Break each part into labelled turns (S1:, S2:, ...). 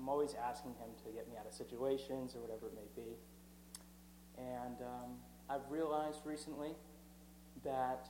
S1: I'm always asking him to get me out of situations or whatever it may be. And I've realized recently that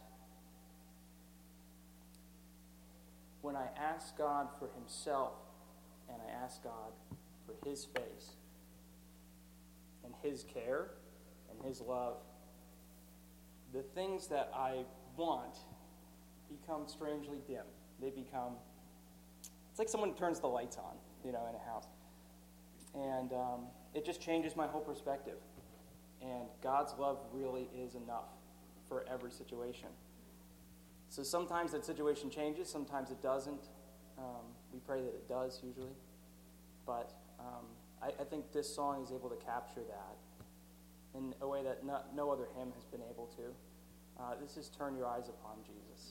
S1: when I ask God for himself and I ask God for his face and his care and his love, the things that I want become strangely dim. They become, it's like someone turns the lights on, in a house. And it just changes my whole perspective. And God's love really is enough for every situation. So sometimes that situation changes, sometimes it doesn't. We pray that it does usually. But I think this song is able to capture that in a way that no other hymn has been able to. This is Turn Your Eyes Upon Jesus.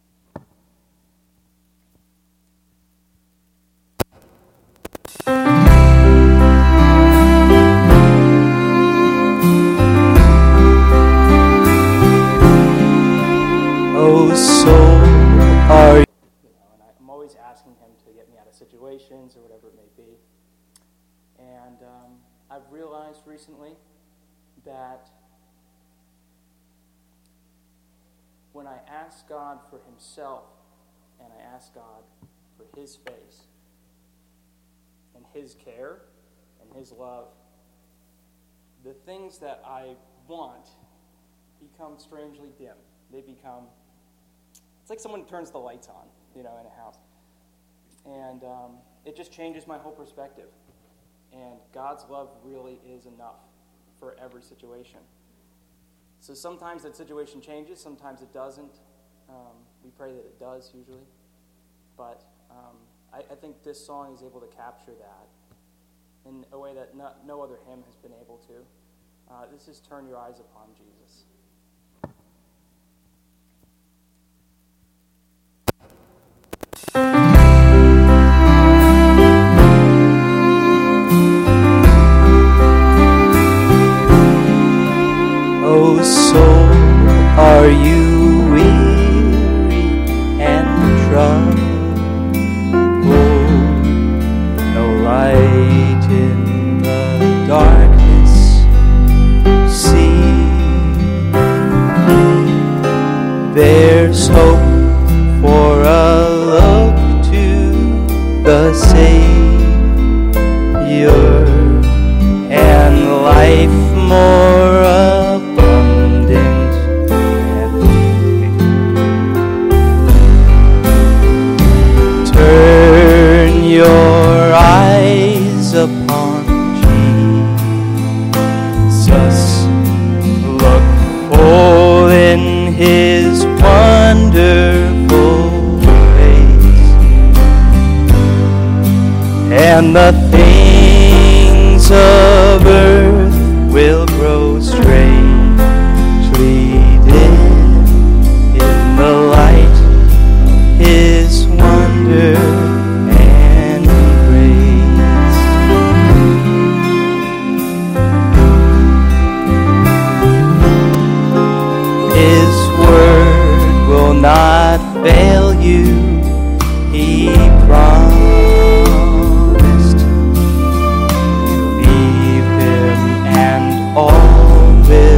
S2: Oh, soul, are you?
S1: And I'm always asking him to get me out of situations or whatever it may be. And I've realized recently that when I ask God for himself and I ask God for his face and his care and his love, the things that I want become strangely dim. They become, it's like someone turns the lights on, in a house. And it just changes my whole perspective. And God's love really is enough for every situation. So sometimes that situation changes, sometimes it doesn't. We pray that it does usually. But I think this song is able to capture that in a way that no other hymn has been able to. This is Turn Your Eyes Upon Jesus.
S2: Oh, soul, are you weary and troubled? No light in the darkness. See, there's hope for a look to the Savior and life more abundant and free. Turn your eyes upon Jesus. Look full in his wonderful face, and the things of earth will grow strangely dim in the light of his wonder and grace. His word will not fail you, he promised. All will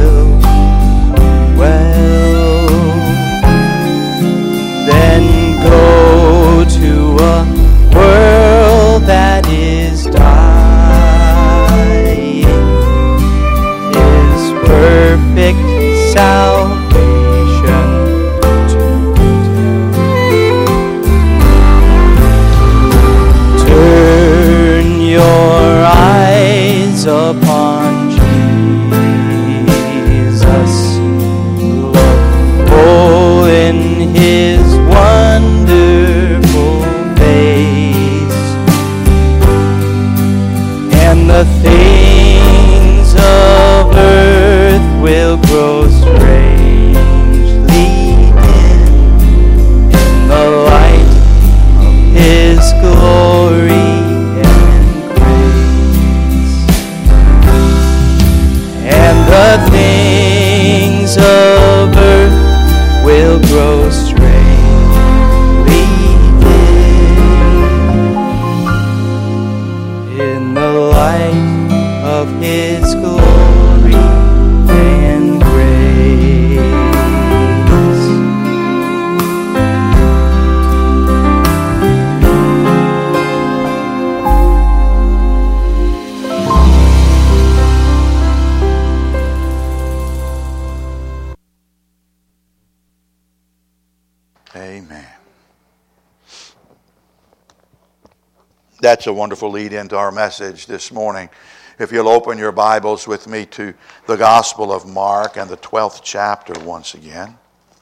S3: That's a wonderful lead into our message this morning. If you'll open your Bibles with me to the Gospel of Mark and the 12th chapter once again.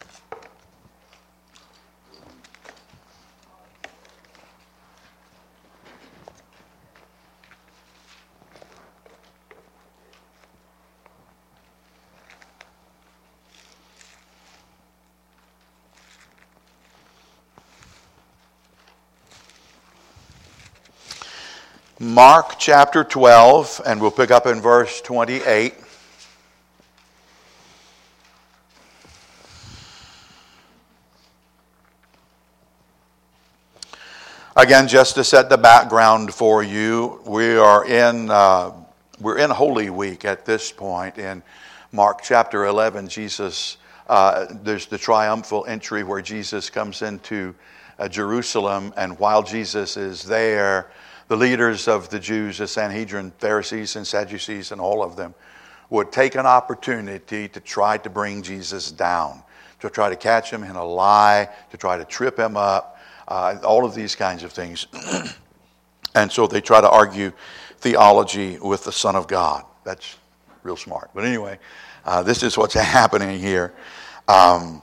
S3: Mark chapter 12, and we'll pick up in verse 28. Again, just to set the background for you, we're in Holy Week at this point. In Mark chapter 11, there's the triumphal entry where Jesus comes into Jerusalem, and while Jesus is there, the leaders of the Jews, the Sanhedrin, Pharisees and Sadducees, and all of them, would take an opportunity to try to bring Jesus down, to try to catch him in a lie, to try to trip him up, all of these kinds of things. And so they try to argue theology with the Son of God. That's real smart. But anyway, this is what's happening here. And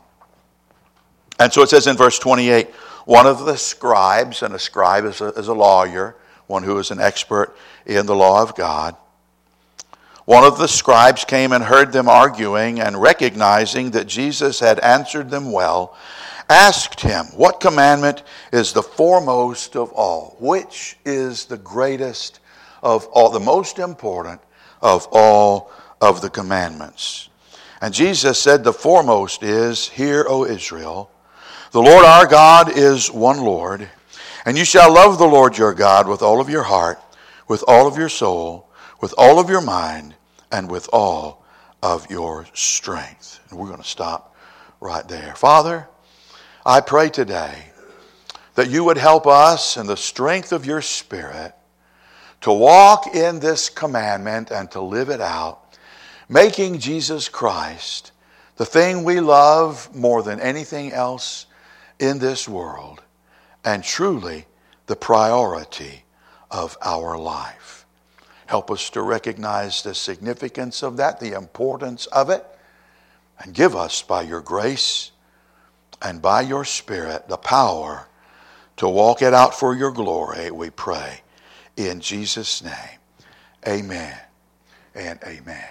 S3: so it says in verse 28, one of the scribes, and a scribe is a lawyer, one who is an expert in the law of God. One of the scribes came and heard them arguing, and recognizing that Jesus had answered them well, asked him, "What commandment is the foremost of all? Which is the greatest of all, the most important of all of the commandments?" And Jesus said, "The foremost is, Hear, O Israel, the Lord our God is one Lord. And you shall love the Lord your God with all of your heart, with all of your soul, with all of your mind, and with all of your strength." And we're going to stop right there. Father, I pray today that you would help us in the strength of your Spirit to walk in this commandment and to live it out, making Jesus Christ the thing we love more than anything else in this world, and truly the priority of our life. Help us to recognize the significance of that, the importance of it, and give us by your grace and by your Spirit the power to walk it out for your glory, we pray. In Jesus' name, amen and amen.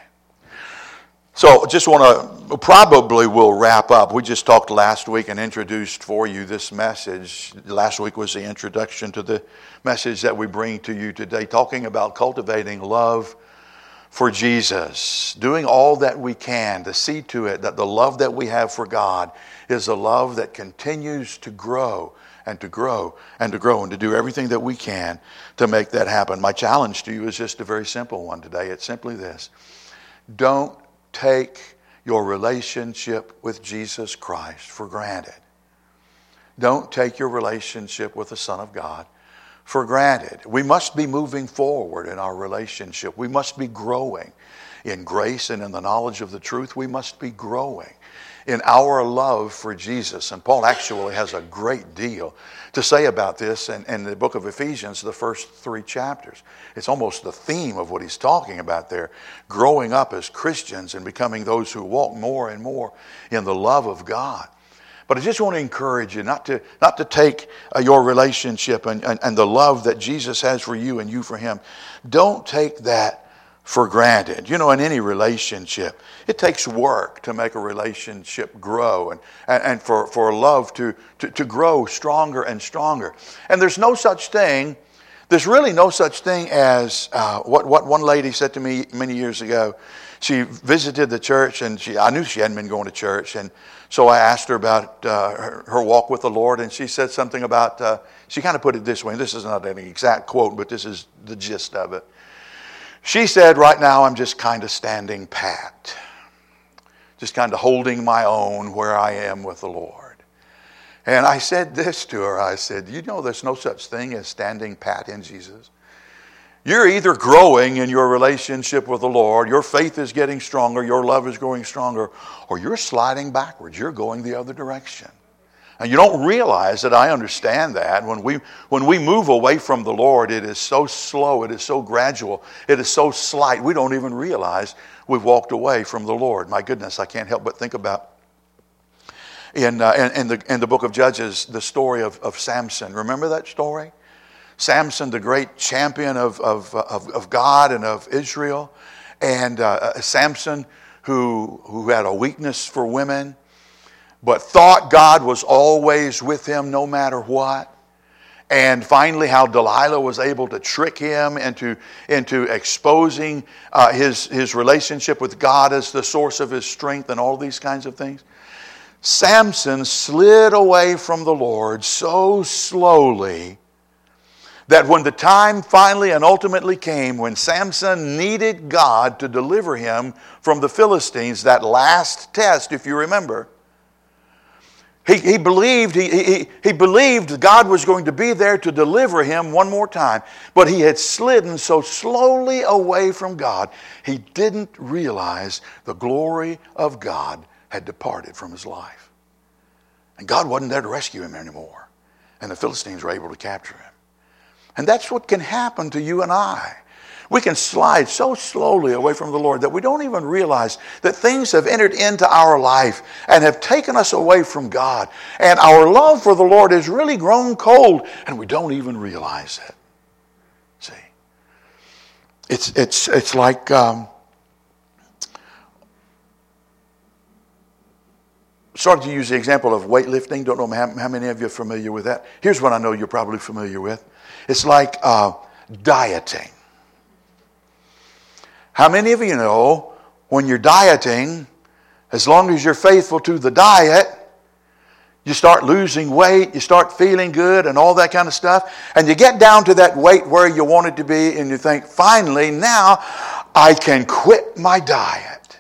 S3: So just we'll wrap up. We just talked last week and introduced for you this message. Last week was the introduction to the message that we bring to you today, talking about cultivating love for Jesus, doing all that we can to see to it that the love that we have for God is a love that continues to grow and to grow and to grow, and to do everything that we can to make that happen. My challenge to you is just a very simple one today. It's simply this: don't take your relationship with Jesus Christ for granted. Don't take your relationship with the Son of God for granted. We must be moving forward in our relationship. We must be growing in grace and in the knowledge of the truth. We must be growing in our love for Jesus. And Paul actually has a great deal to say about this in the book of Ephesians, the first 3 chapters. It's almost the theme of what he's talking about there, growing up as Christians and becoming those who walk more and more in the love of God. But I just want to encourage you not to take your relationship and the love that Jesus has for you and you for him. Don't take that for granted. You know, in any relationship, it takes work to make a relationship grow and for love to grow stronger and stronger. And there's really no such thing as what one lady said to me many years ago. She visited the church, and I knew she hadn't been going to church, and so I asked her about her walk with the Lord, and she said something about, she kind of put it this way, and this is not an exact quote, but this is the gist of it. She said, "Right now I'm just kind of standing pat, just kind of holding my own where I am with the Lord." And I said this to her, I said, "You know there's no such thing as standing pat in Jesus. You're either growing in your relationship with the Lord, your faith is getting stronger, your love is growing stronger, or you're sliding backwards, you're going the other direction. And you don't realize that. I understand that. When we move away from the Lord, it is so slow, it is so gradual, it is so slight, we don't even realize we've walked away from the Lord. My goodness, I can't help but think about in the book of Judges, the story of Samson. Remember that story? Samson, the great champion of God and of Israel. And Samson, who had a weakness for women, but thought God was always with him no matter what. And finally, how Delilah was able to trick him into exposing his relationship with God as the source of his strength and all these kinds of things. Samson slid away from the Lord so slowly that when the time finally and ultimately came when Samson needed God to deliver him from the Philistines, that last test, if you remember, he believed God was going to be there to deliver him one more time, but he had slidden so slowly away from God, he didn't realize the glory of God had departed from his life. And God wasn't there to rescue him anymore. And the Philistines were able to capture him. And that's what can happen to you and I. We can slide so slowly away from the Lord that we don't even realize that things have entered into our life and have taken us away from God. And our love for the Lord has really grown cold, and we don't even realize it. See? It's like started to use the example of weightlifting. Don't know how many of you are familiar with that. Here's what I know you're probably familiar with. It's like dieting. How many of you know when you're dieting, as long as you're faithful to the diet, you start losing weight, you start feeling good and all that kind of stuff, and you get down to that weight where you want it to be, and you think, finally, now I can quit my diet.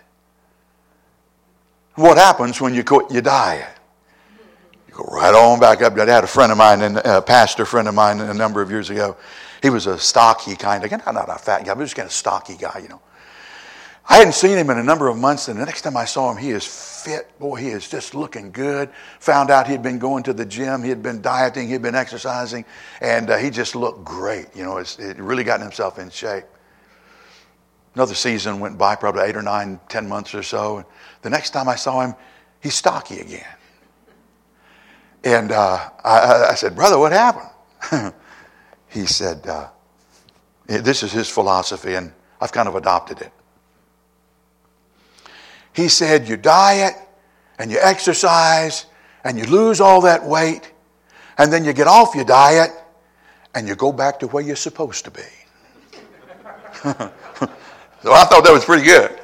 S3: What happens when you quit your diet? You go right on back up. I had a friend of mine, a pastor friend of mine a number of years ago. He was a stocky kind of guy, not a fat guy, but just kind of stocky guy, you know. I hadn't seen him in a number of months, and the next time I saw him, he is fit. Boy, he is just looking good. Found out he'd been going to the gym, he had been dieting, he'd been exercising, and he just looked great. You know, it really gotten himself in shape. Another season went by, probably 8 or 9, 10 months or so. And the next time I saw him, he's stocky again. And I said, brother, what happened? He said, this is his philosophy, and I've kind of adopted it. He said, you diet, and you exercise, and you lose all that weight, and then you get off your diet, and you go back to where you're supposed to be. So I thought that was pretty good.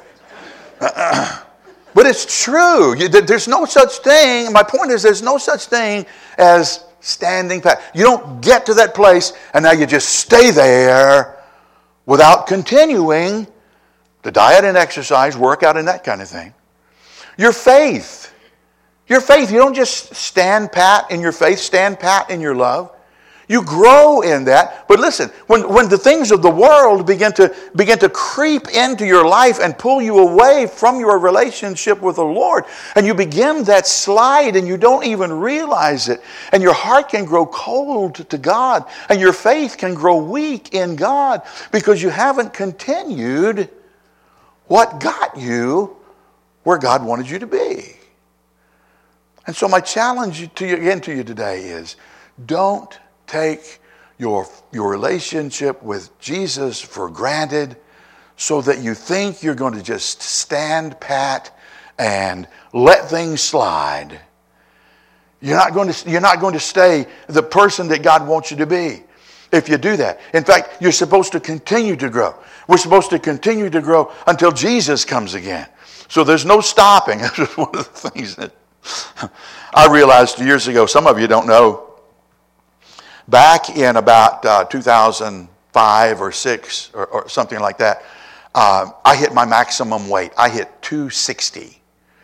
S3: But it's true. There's no such thing. My point is there's no such thing as standing pat. You don't get to that place and now you just stay there without continuing the diet and exercise, workout and that kind of thing. Your faith. You don't just stand pat in your faith, stand pat in your love. You grow in that. But listen, when the things of the world begin to creep into your life and pull you away from your relationship with the Lord, and you begin that slide and you don't even realize it, and your heart can grow cold to God, and your faith can grow weak in God because you haven't continued what got you where God wanted you to be. And so my challenge to you today is, don't take your relationship with Jesus for granted so that you think you're going to just stand pat and let things slide. You're not going to stay the person that God wants you to be if you do that. In fact, you're supposed to continue to grow. We're supposed to continue to grow until Jesus comes again. So there's no stopping. That's just one of the things that I realized years ago. Some of you don't know. Back in about 2005 or 6 or something like that, I hit my maximum weight. I hit 260.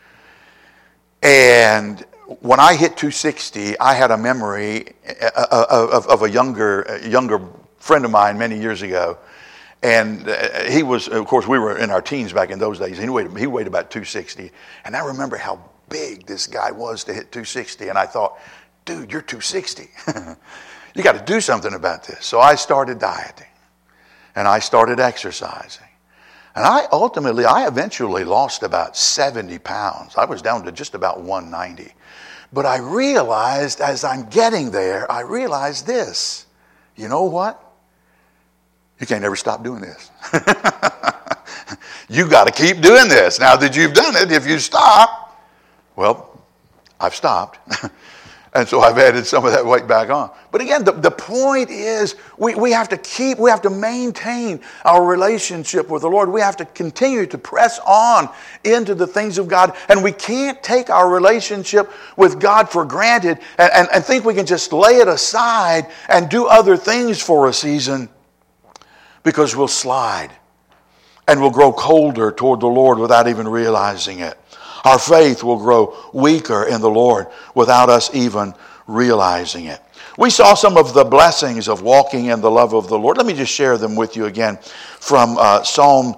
S3: And when I hit 260, I had a memory of a younger friend of mine many years ago. And he was, of course, we were in our teens back in those days. He weighed about 260. And I remember how big this guy was to hit 260. And I thought, dude, you're 260. You got to do something about this. So I started dieting. And I started exercising. And I eventually lost about 70 pounds. I was down to just about 190. But I realized as I'm getting there, I realized this. You know what? You can't ever stop doing this. You got to keep doing this. Now that you've done it, if you stop, well, I've stopped. And so I've added some of that weight back on. But again, the point is we have to maintain our relationship with the Lord. We have to continue to press on into the things of God. And we can't take our relationship with God for granted and think we can just lay it aside and do other things for a season, because we'll slide and we'll grow colder toward the Lord without even realizing it. Our faith will grow weaker in the Lord without us even realizing it. We saw some of the blessings of walking in the love of the Lord. Let me just share them with you again from Psalm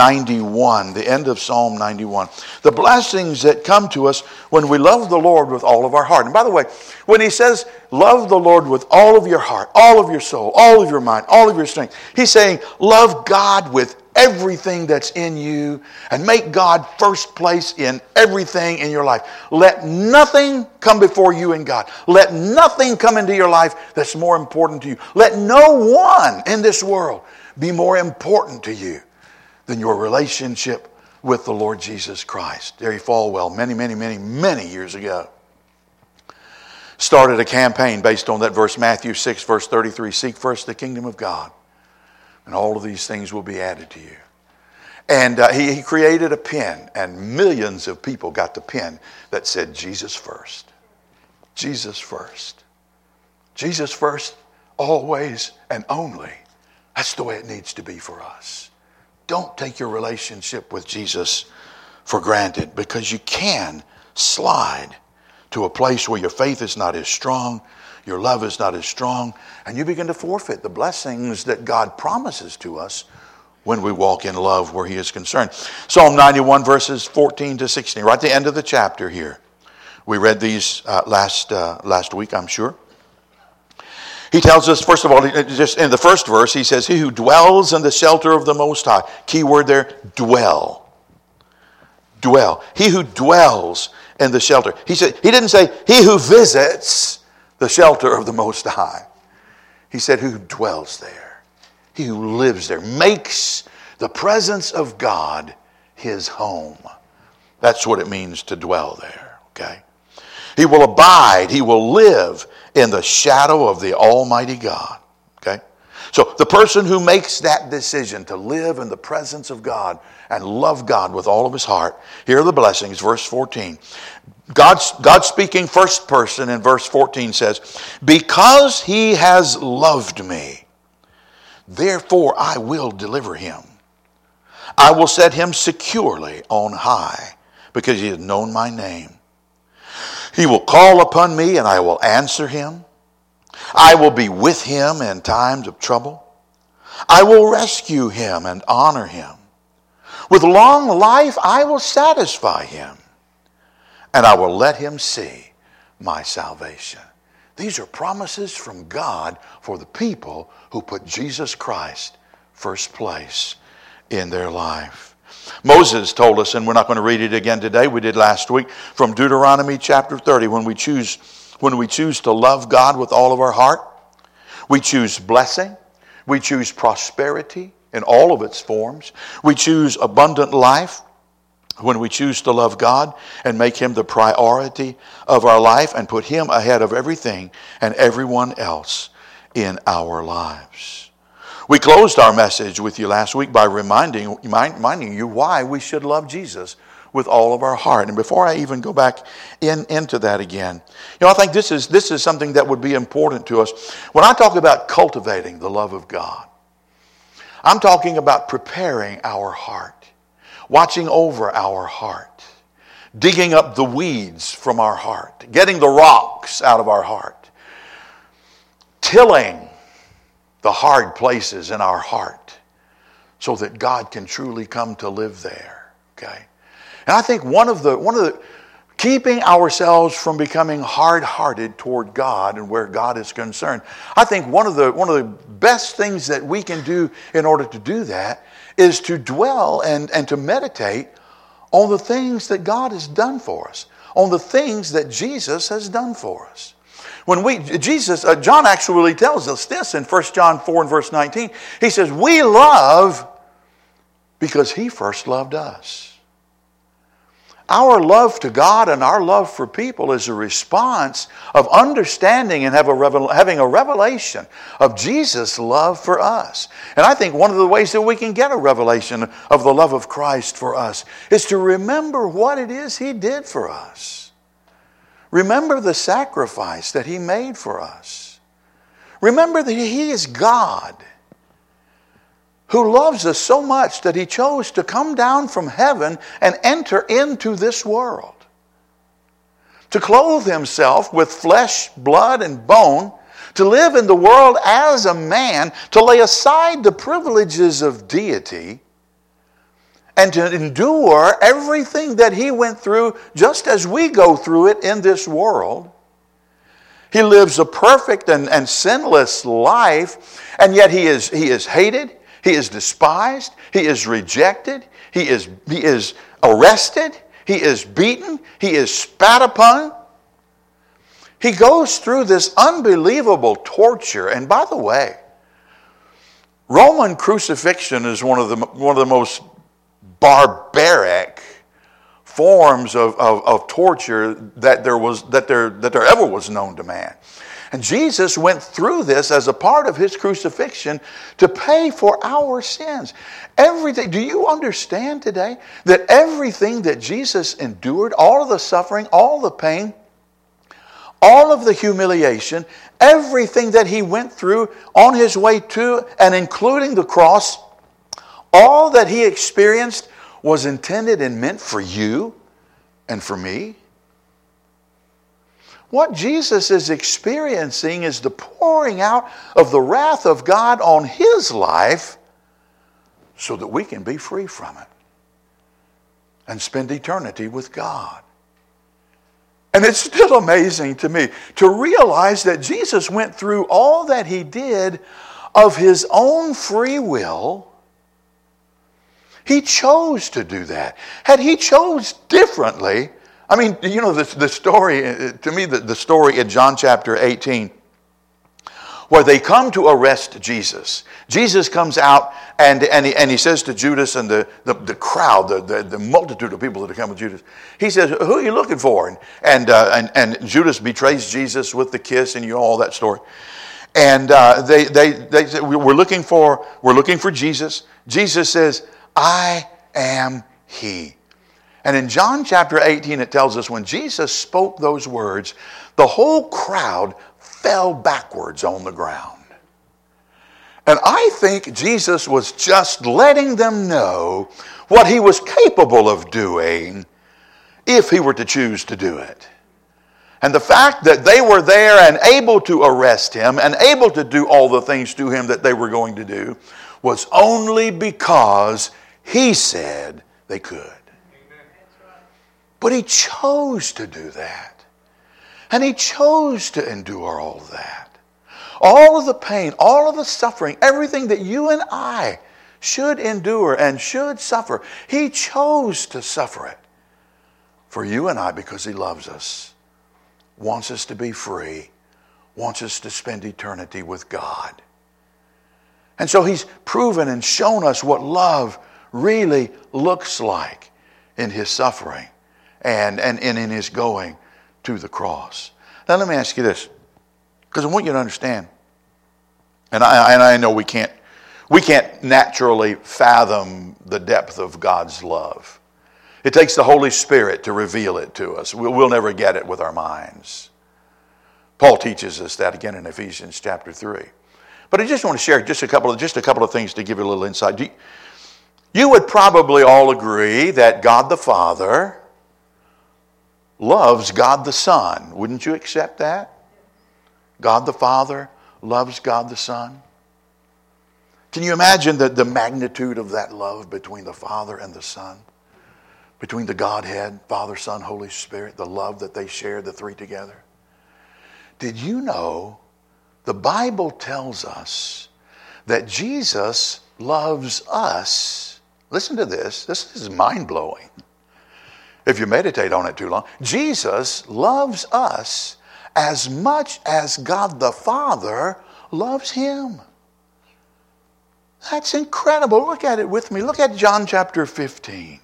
S3: 91, the end of Psalm 91. The blessings that come to us when we love the Lord with all of our heart. And by the way, when he says love the Lord with all of your heart, all of your soul, all of your mind, all of your strength, he's saying love God with everything that's in you and make God first place in everything in your life. Let nothing come before you and God. Let nothing come into your life that's more important to you. Let no one in this world be more important to you than your relationship with the Lord Jesus Christ. Jerry Falwell, many years ago, started a campaign based on that verse, Matthew 6, verse 33, seek first the kingdom of God, and all of these things will be added to you. And he created a pen, and millions of people got the pen that said, Jesus first. Jesus first. Jesus first, always and only. That's the way it needs to be for us. Don't take your relationship with Jesus for granted, because you can slide to a place where your faith is not as strong, your love is not as strong, and you begin to forfeit the blessings that God promises to us when we walk in love where he is concerned. Psalm 91 verses 14 to 16, right at the end of the chapter here. We read these last week, I'm sure. He tells us, first of all, just in the first verse, he says, he who dwells in the shelter of the Most High. Key word there, dwell. Dwell. He who dwells in the shelter. He didn't say, he who visits the shelter of the Most High. He said, who dwells there. He who lives there. Makes the presence of God his home. That's what it means to dwell there. Okay? He will abide. He will live in the shadow of the Almighty God. Okay? So the person who makes that decision to live in the presence of God and love God with all of his heart, here are the blessings, verse 14. God speaking first person in verse 14 says, because he has loved me, therefore I will deliver him. I will set him securely on high, because he has known my name. He will call upon me and I will answer him. I will be with him in times of trouble. I will rescue him and honor him. With long life I will satisfy him, and I will let him see my salvation. These are promises from God for the people who put Jesus Christ first place in their life. Moses told us, and we're not going to read it again today, we did last week, from Deuteronomy chapter 30, when we choose to love God with all of our heart, we choose blessing, we choose prosperity in all of its forms, we choose abundant life when we choose to love God and make him the priority of our life and put him ahead of everything and everyone else in our lives. We closed our message with you last week by reminding you why we should love Jesus with all of our heart. And before I even go back into that again, I think this is something that would be important to us. When I talk about cultivating the love of God, I'm talking about preparing our heart, watching over our heart, digging up the weeds from our heart, getting the rocks out of our heart, tilling the hard places in our heart so that God can truly come to live there. Okay? And I think one of the keeping ourselves from becoming hard-hearted toward God and where God is concerned. I think one of the best things that we can do in order to do that is to dwell and to meditate on the things that God has done for us, on the things that Jesus has done for us. John actually tells us this in 1 John 4 and verse 19. He says, we love because He first loved us. Our love to God and our love for people is a response of understanding and having a revelation of Jesus' love for us. And I think one of the ways that we can get a revelation of the love of Christ for us is to remember what it is He did for us. Remember the sacrifice that He made for us. Remember that He is God, who loves us so much that He chose to come down from heaven and enter into this world. To clothe Himself with flesh, blood, and bone, to live in the world as a man, to lay aside the privileges of deity, and to endure everything that He went through just as we go through it in this world. He lives a perfect and sinless life, and yet He is hated. He is despised. He is rejected. He is arrested. He is beaten. He is spat upon. He goes through this unbelievable torture. And by the way, Roman crucifixion is one of the most barbaric forms of torture that there ever was known to man. And Jesus went through this as a part of His crucifixion to pay for our sins. Everything. Do you understand today that everything that Jesus endured, all of the suffering, all the pain, all of the humiliation, everything that He went through on His way to and including the cross, all that He experienced was intended and meant for you and for me? What Jesus is experiencing is the pouring out of the wrath of God on His life so that we can be free from it and spend eternity with God. And it's still amazing to me to realize that Jesus went through all that He did of His own free will. He chose to do that. Had He chose differently, I mean, you know, the story, to me, the story in John chapter 18, where they come to arrest Jesus. Jesus comes out and he says to Judas and the crowd, the multitude of people that have come with Judas, he says, who are you looking for? And Judas betrays Jesus with the kiss, and you know all that story. And they say, we're looking for Jesus. Jesus says, I am He. And in John chapter 18, it tells us when Jesus spoke those words, the whole crowd fell backwards on the ground. And I think Jesus was just letting them know what He was capable of doing if He were to choose to do it. And the fact that they were there and able to arrest Him and able to do all the things to Him that they were going to do was only because He said they could. But He chose to do that. And He chose to endure all of that. All of the pain, all of the suffering, everything that you and I should endure and should suffer. He chose to suffer it for you and I because He loves us, wants us to be free, wants us to spend eternity with God. And so He's proven and shown us what love really looks like in His suffering. And in His going to the cross. Now let me ask you this, because I want you to understand, and I know we can't naturally fathom the depth of God's love. It takes the Holy Spirit to reveal it to us. We'll never get it with our minds. Paul teaches us that again in Ephesians chapter 3. But I just want to share just a couple of things to give you a little insight. You would probably all agree that God the Father loves God the Son. Wouldn't you accept that? God the Father loves God the Son. Can you imagine the magnitude of that love between the Father and the Son? between the Godhead, Father, Son, Holy Spirit, the love that they share, the three together. Did you know the Bible tells us that Jesus loves us? Listen to this. This is mind-blowing. If you meditate on it too long. Jesus loves us as much as God the Father loves him. That's incredible. Look at it with me. Look at John chapter 15.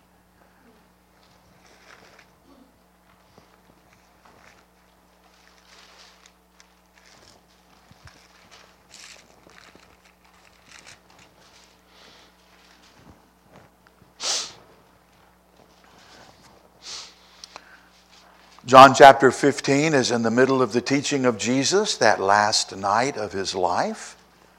S3: John chapter 15 is in the middle of the teaching of Jesus, that last night of his life.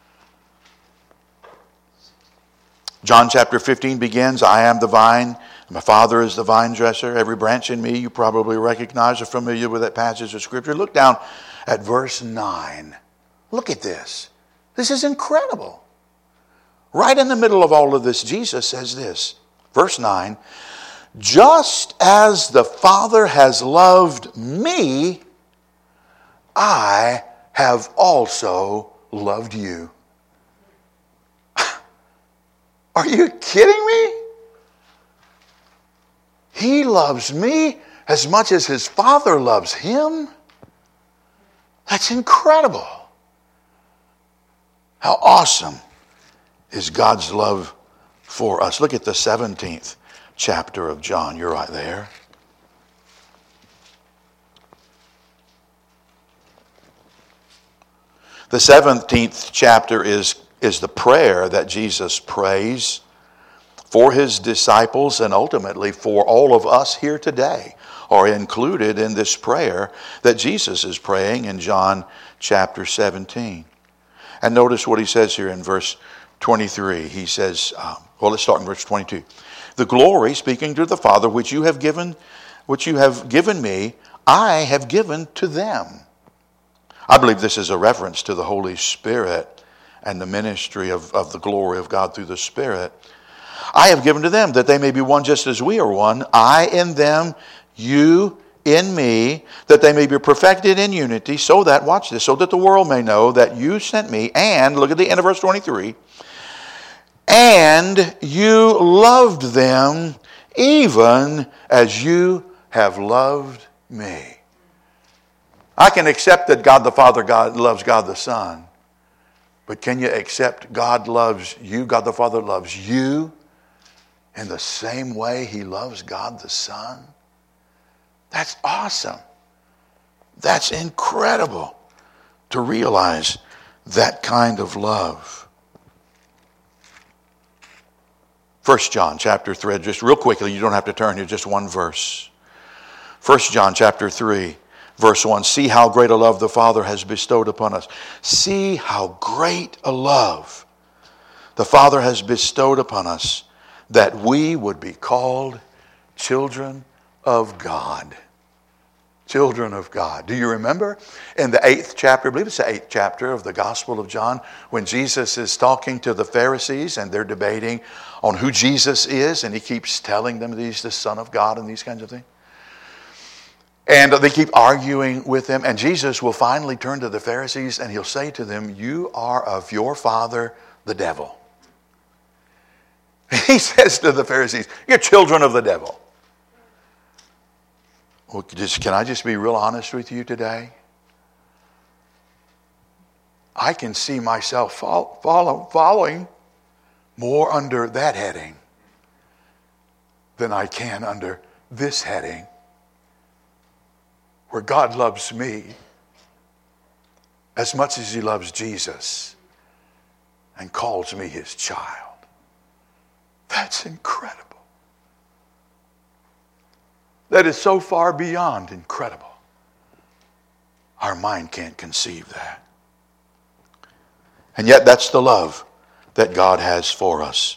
S3: John chapter 15 begins, I am the vine, my Father is the vine dresser. Every branch in me you probably recognize or familiar with that passage of Scripture. Look down at verse 9. Look at this. This is incredible. Right in the middle of all of this, Jesus says this. Verse 9, just as the Father has loved me, I have also loved you. Are you kidding me? He loves me as much as his Father loves him. That's incredible. How awesome is God's love for us. Look at the 17th chapter of John. You're right there. The 17th chapter is the prayer that Jesus prays for his disciples and ultimately for all of us here today are included in this prayer that Jesus is praying in John chapter 17. And notice what he says here in verse 23. He says, let's start in verse 22. The glory, speaking to the Father, which you have given me, I have given to them. I believe this is a reference to the Holy Spirit and the ministry of the glory of God through the Spirit. I have given to them that they may be one just as we are one. I in them, you in me, that they may be perfected in unity, so that, watch this, so that the world may know that you sent me, and, look at the end of verse 23, and you loved them even as you have loved me. I can accept that God the Father loves God the Son. But can you accept God loves you, God the Father loves you in the same way he loves God the Son? That's awesome. That's incredible to realize that kind of love. 1 John chapter 3, just real quickly, you don't have to turn here, just one verse. 1 John chapter 3, verse 1, see how great a love the Father has bestowed upon us. See how great a love the Father has bestowed upon us that we would be called children of God. Children of God. Do you remember in the 8th chapter, I believe it's the 8th chapter of the Gospel of John, when Jesus is talking to the Pharisees and they're debating on who Jesus is, and he keeps telling them that he's the Son of God and these kinds of things. And they keep arguing with him, and Jesus will finally turn to the Pharisees and he'll say to them, you are of your father, the devil. He says to the Pharisees, you're children of the devil. Well, can I just be real honest with you today? I can see myself following more under that heading than I can under this heading, where God loves me as much as he loves Jesus and calls me his child. That's incredible. That is so far beyond incredible. Our mind can't conceive that. And yet that's the love that God has for us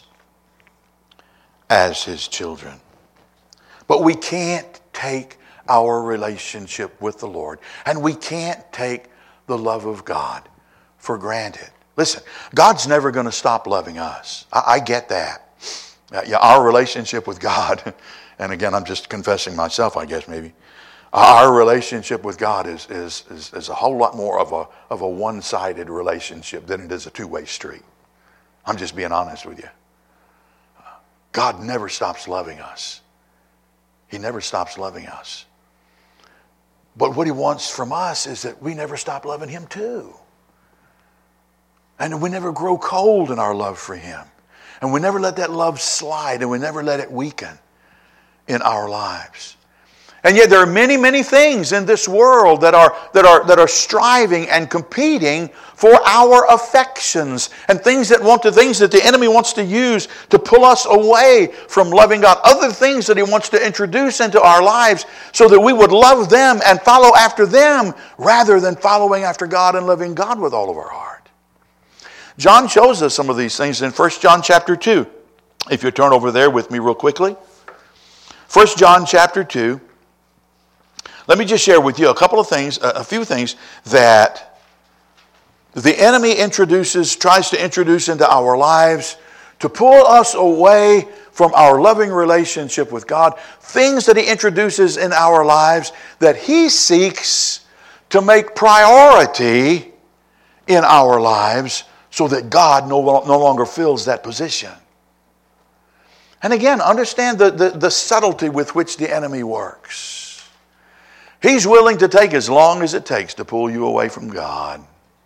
S3: as his children. But we can't take our relationship with the Lord, and we can't take the love of God for granted. Listen, God's never going to stop loving us. I get that. Our relationship with God And again, I'm just confessing myself, I guess, maybe. Our relationship with God is a whole lot more of a one-sided relationship than it is a two-way street. I'm just being honest with you. God never stops loving us. He never stops loving us. But what he wants from us is that we never stop loving him too. And we never grow cold in our love for him. And we never let that love slide, and we never let it weaken in our lives. And yet there are many, many things in this world that are striving and competing for our affections, and things that the enemy wants to use to pull us away from loving God. Other things that he wants to introduce into our lives so that we would love them and follow after them rather than following after God and loving God with all of our heart. John shows us some of these things in 1 John chapter 2. If you turn over there with me real quickly. 1 John chapter 2. Let me just share with you a few things that the enemy tries to introduce into our lives to pull us away from our loving relationship with God. Things that he introduces in our lives that he seeks to make priority in our lives so that God no longer fills that position. And again, understand the subtlety with which the enemy works. He's willing to take as long as it takes to pull you away from God.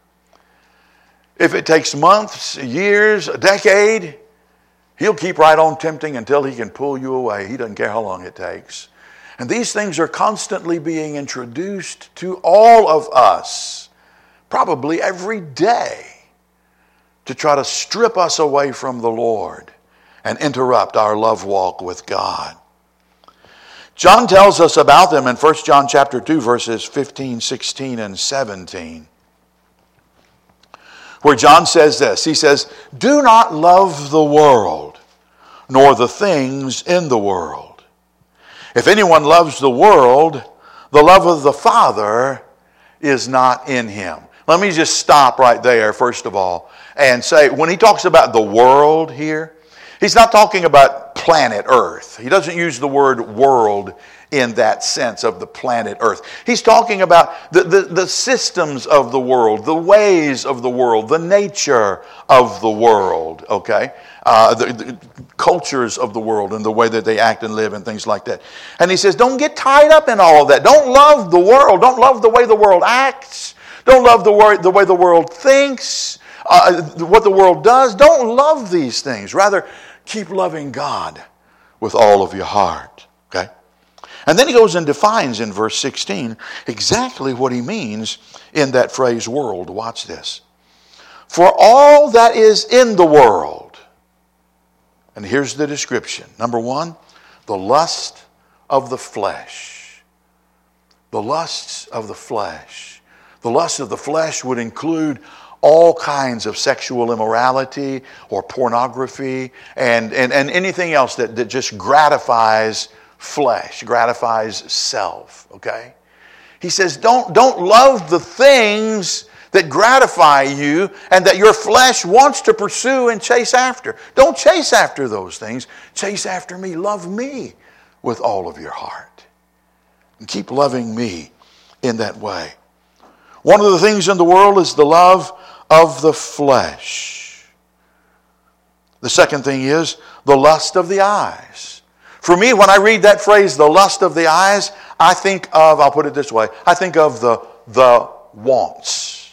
S3: If it takes months, years, a decade, he'll keep right on tempting until he can pull you away. He doesn't care how long it takes. And these things are constantly being introduced to all of us, probably every day, to try to strip us away from the Lord and interrupt our love walk with God. John tells us about them in 1 John chapter 2, verses 15, 16, and 17. Where John says this. He says, "Do not love the world, nor the things in the world. If anyone loves the world, the love of the Father is not in him." Let me just stop right there, first of all, and say, when he talks about the world here, he's not talking about planet Earth. He doesn't use the word world in that sense of the planet Earth. He's talking about the systems of the world, the ways of the world, the nature of the world, okay? The cultures of the world and the way that they act and live and things like that. And he says, don't get tied up in all of that. Don't love the world. Don't love the way the world acts. Don't love the way the world thinks, what the world does. Don't love these things. Rather, keep loving God with all of your heart. Okay? And then he goes and defines in verse 16 exactly what he means in that phrase world. Watch this. For all that is in the world. And here's the description. Number one, the lust of the flesh. The lusts of the flesh. The lust of the flesh would include all kinds of sexual immorality or pornography and anything else that just gratifies flesh, gratifies self, okay? He says, don't love the things that gratify you and that your flesh wants to pursue and chase after. Don't chase after those things. Chase after me. Love me with all of your heart. And keep loving me in that way. One of the things in the world is the love of the flesh. The second thing is the lust of the eyes. For me, when I read that phrase, the lust of the eyes, I think of, I'll put it this way, I think of the wants.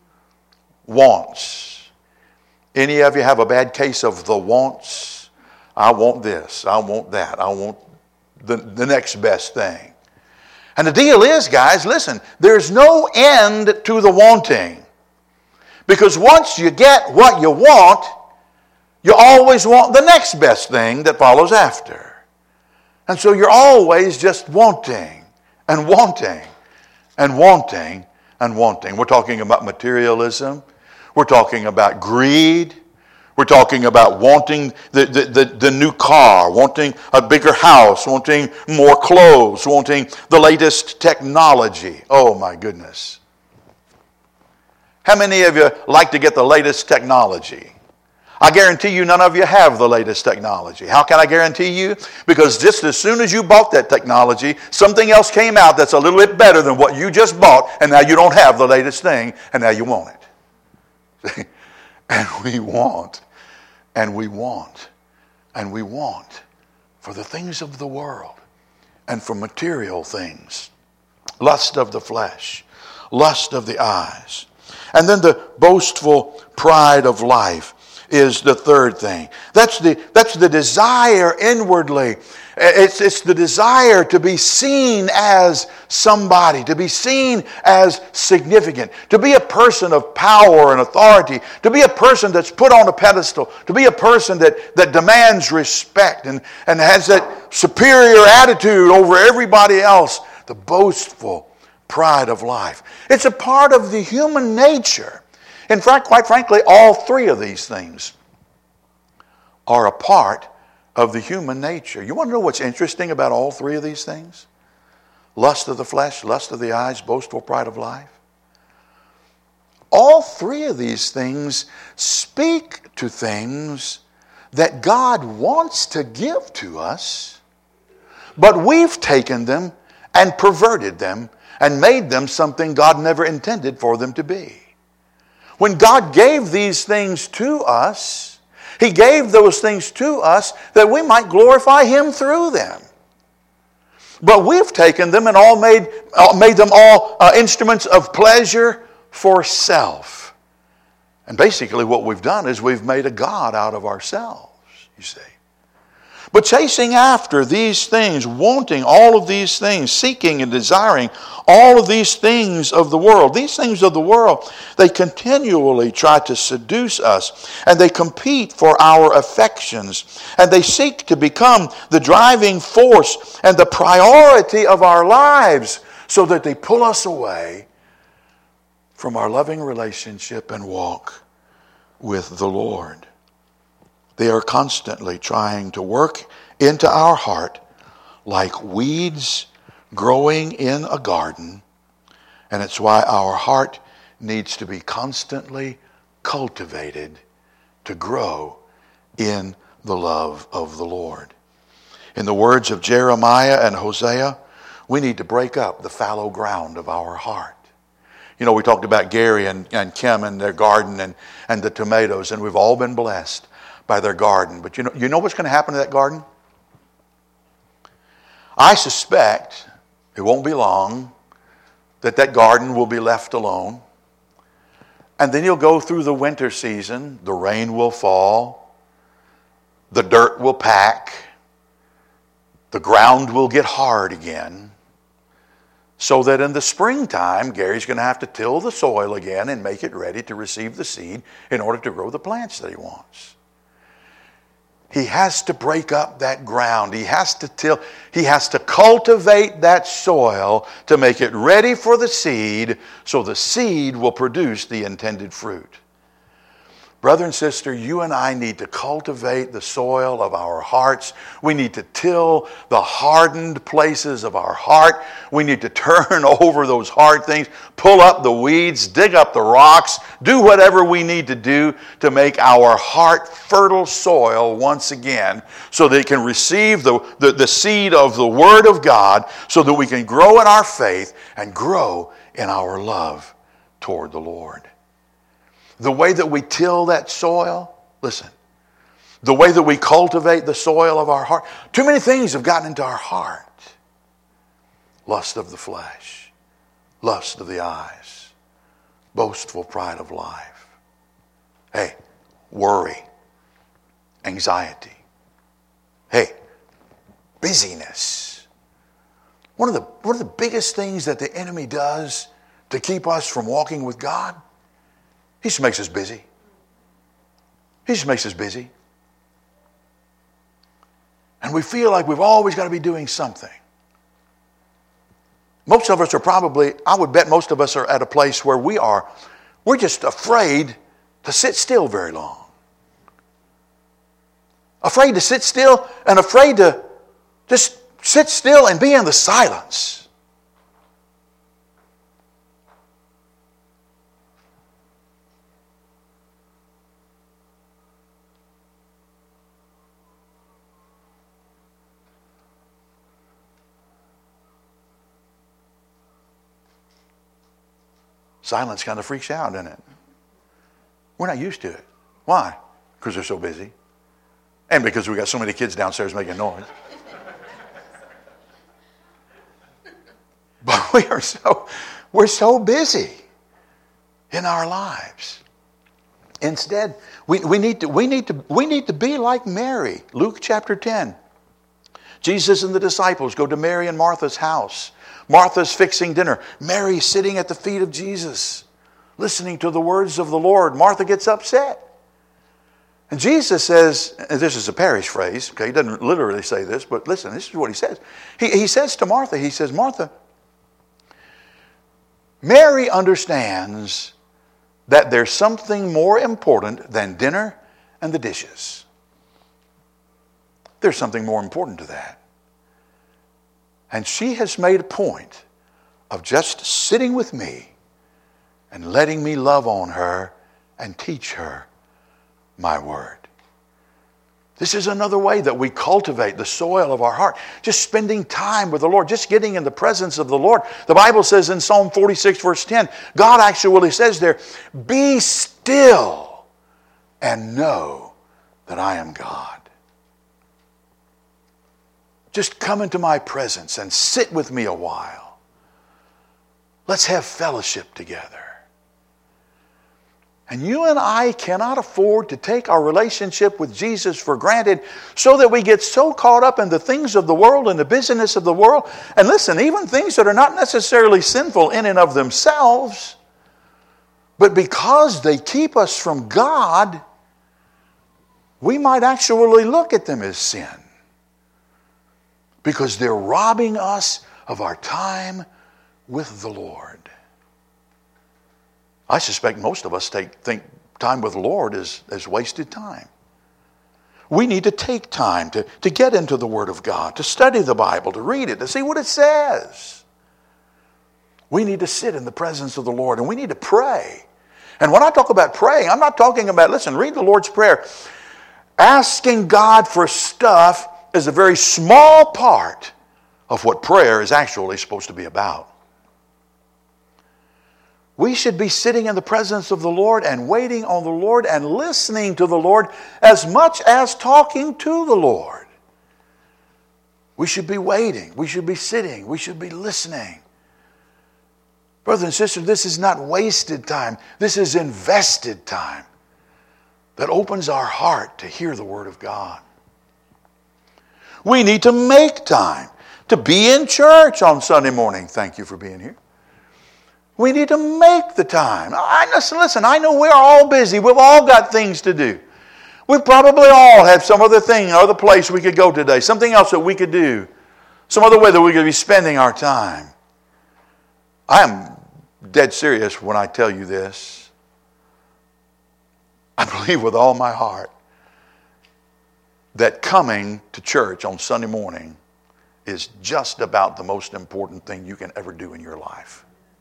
S3: Wants. Any of you have a bad case of the wants? I want this, I want that, I want the next best thing. And the deal is, guys, listen, there's no end to the wanting. Because once you get what you want, you always want the next best thing that follows after. And so you're always just wanting and wanting and wanting and wanting. We're talking about materialism. We're talking about greed. We're talking about wanting the new car, wanting a bigger house, wanting more clothes, wanting the latest technology. Oh my goodness. How many of you like to get the latest technology? I guarantee you none of you have the latest technology. How can I guarantee you? Because just as soon as you bought that technology, something else came out that's a little bit better than what you just bought, and now you don't have the latest thing, and now you want it. And we want, and we want, and we want for the things of the world and for material things. Lust of the flesh, lust of the eyes. And then the boastful pride of life is the third thing. That's the desire inwardly. It's the desire to be seen as somebody, to be seen as significant, to be a person of power and authority, to be a person that's put on a pedestal, to be a person that demands respect and has that superior attitude over everybody else. The boastful pride of life. It's a part of the human nature. In fact, quite frankly, all three of these things are a part of the human nature. You want to know what's interesting about all three of these things? Lust of the flesh, lust of the eyes, boastful pride of life. All three of these things speak to things that God wants to give to us, but we've taken them and perverted them and made them something God never intended for them to be. When God gave these things to us, He gave those things to us that we might glorify Him through them. But we've taken them and all made them all instruments of pleasure for self. And basically what we've done is we've made a God out of ourselves, you see. But chasing after these things, wanting all of these things, seeking and desiring all of these things of the world. These things of the world, they continually try to seduce us, and they compete for our affections, and they seek to become the driving force and the priority of our lives, so that they pull us away from our loving relationship and walk with the Lord. They are constantly trying to work into our heart like weeds growing in a garden. And it's why our heart needs to be constantly cultivated to grow in the love of the Lord. In the words of Jeremiah and Hosea, we need to break up the fallow ground of our heart. You know, we talked about Gary and Kim and their garden and the tomatoes, and we've all been blessed by their garden. But you know what's going to happen to that garden? I suspect it won't be long that garden will be left alone. And then you'll go through the winter season. The rain will fall. The dirt will pack. The ground will get hard again. So that in the springtime, Gary's going to have to till the soil again and make it ready to receive the seed in order to grow the plants that he wants. He has to break up that ground. He has to till. He has to cultivate that soil to make it ready for the seed, so the seed will produce the intended fruit. Brother and sister, you and I need to cultivate the soil of our hearts. We need to till the hardened places of our heart. We need to turn over those hard things, pull up the weeds, dig up the rocks, do whatever we need to do to make our heart fertile soil once again, so that it can receive the seed of the Word of God, so that we can grow in our faith and grow in our love toward the Lord. The way that we till that soil, listen, the way that we cultivate the soil of our heart, too many things have gotten into our heart. Lust of the flesh, lust of the eyes, boastful pride of life. Hey, worry, anxiety. Hey, busyness. One of the biggest things that the enemy does to keep us from walking with God, he just makes us busy. He just makes us busy. And we feel like we've always got to be doing something. Most of us are probably, I would bet most of us are at a place where we're just afraid to sit still very long. Afraid to sit still and afraid to just sit still and be in the silence. Silence kind of freaks you out, doesn't it? We're not used to it. Why? Because they're so busy. And because we got so many kids downstairs making noise. But we're so busy in our lives. Instead, we need to be like Mary. Luke chapter 10. Jesus and the disciples go to Mary and Martha's house. Martha's fixing dinner. Mary sitting at the feet of Jesus, listening to the words of the Lord. Martha gets upset. And Jesus says, and this is a parish phrase, okay, he doesn't literally say this, but listen, this is what he says. He says to Martha, he says, Martha, Mary understands that there's something more important than dinner and the dishes. There's something more important to that. And she has made a point of just sitting with me and letting me love on her and teach her my word. This is another way that we cultivate the soil of our heart. Just spending time with the Lord, just getting in the presence of the Lord. The Bible says in Psalm 46 verse 10, God actually says there, be still and know that I am God. Just come into my presence and sit with me a while. Let's have fellowship together. And you and I cannot afford to take our relationship with Jesus for granted so that we get so caught up in the things of the world and the busyness of the world. And listen, even things that are not necessarily sinful in and of themselves, but because they keep us from God, we might actually look at them as sin. Because they're robbing us of our time with the Lord. I suspect most of us think time with the Lord is wasted time. We need to take time to get into the Word of God, to study the Bible, to read it, to see what it says. We need to sit in the presence of the Lord and we need to pray. And when I talk about praying, I'm not talking about, listen, read the Lord's Prayer. Asking God for stuff is a very small part of what prayer is actually supposed to be about. We should be sitting in the presence of the Lord and waiting on the Lord and listening to the Lord as much as talking to the Lord. We should be waiting. We should be sitting. We should be listening. Brothers and sisters, this is not wasted time. This is invested time that opens our heart to hear the Word of God. We need to make time to be in church on Sunday morning. Thank you for being here. We need to make the time. Listen, I know we're all busy. We've all got things to do. We probably all have some other thing, other place we could go today, something else that we could do, some other way that we could be spending our time. I am dead serious when I tell you this. I believe with all my heart that coming to church on Sunday morning is just about the most important thing you can ever do in your life.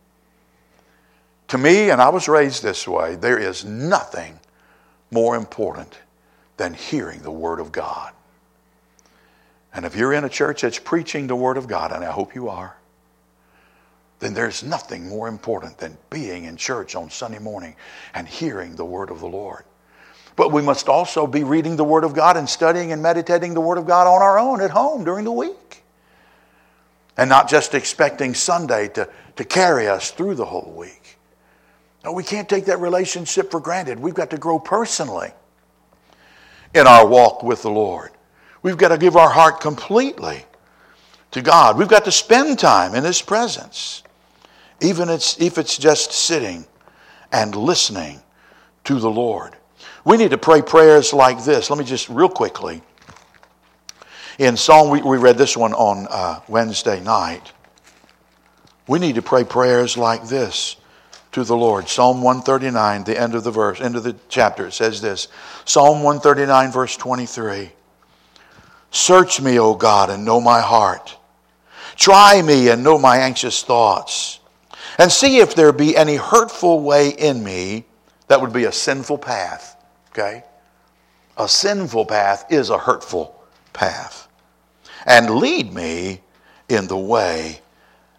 S3: To me, and I was raised this way, there is nothing more important than hearing the Word of God. And if you're in a church that's preaching the Word of God, and I hope you are, then there's nothing more important than being in church on Sunday morning and hearing the Word of the Lord. But we must also be reading the Word of God and studying and meditating the Word of God on our own at home during the week. And not just expecting Sunday to carry us through the whole week. No, we can't take that relationship for granted. We've got to grow personally in our walk with the Lord. We've got to give our heart completely to God. We've got to spend time in His presence, even if it's just sitting and listening to the Lord. We need to pray prayers like this. Let me just real quickly. In Psalm, we read this one on Wednesday night. We need to pray prayers like this to the Lord. Psalm 139, the end of the verse, end of the chapter, it says this. Psalm 139, verse 23. Search me, O God, and know my heart. Try me and know my anxious thoughts. And see if there be any hurtful way in me. That would be a sinful path. Okay? A sinful path is a hurtful path. And lead me in the way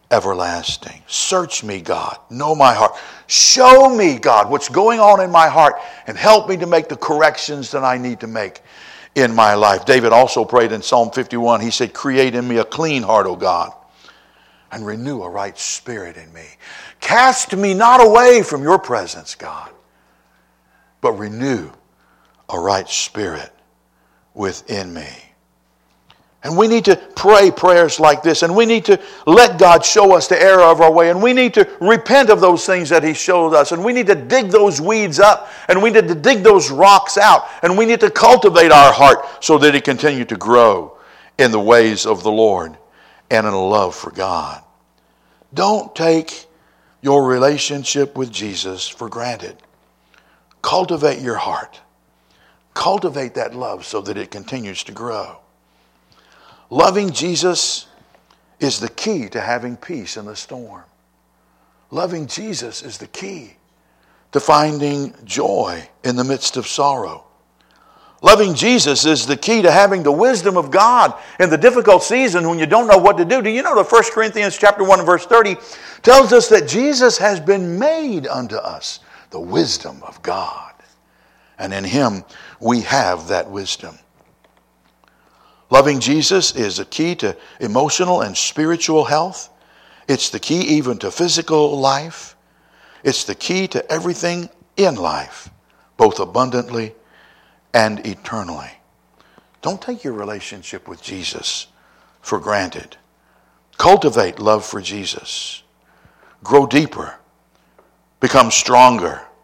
S3: everlasting. Search me, God. Know my heart. Show me, God, what's going on in my heart and help me to make the corrections that I need to make in my life. David also prayed in Psalm 51. He said, create in me a clean heart, O God, and renew a right spirit in me. Cast me not away from your presence, God, but renew a right spirit within me. And we need to pray prayers like this, and we need to let God show us the error of our way, and we need to repent of those things that He showed us, and we need to dig those weeds up, and we need to dig those rocks out, and we need to cultivate our heart so that it continue to grow in the ways of the Lord and in a love for God. Don't take your relationship with Jesus for granted. Cultivate your heart. Cultivate that love so that it continues to grow. Loving Jesus is the key to having peace in the storm. Loving Jesus is the key to finding joy in the midst of sorrow. Loving Jesus is the key to having the wisdom of God in the difficult season when you don't know what to do. Do you know that 1 Corinthians chapter 1 and verse 30 tells us that Jesus has been made unto us the wisdom of God. And in Him we have that wisdom. Loving Jesus is the key to emotional and spiritual health. It's the key even to physical life. It's the key to everything in life, both abundantly and eternally. Don't take your relationship with Jesus for granted. Cultivate love for Jesus. Grow deeper. Become stronger.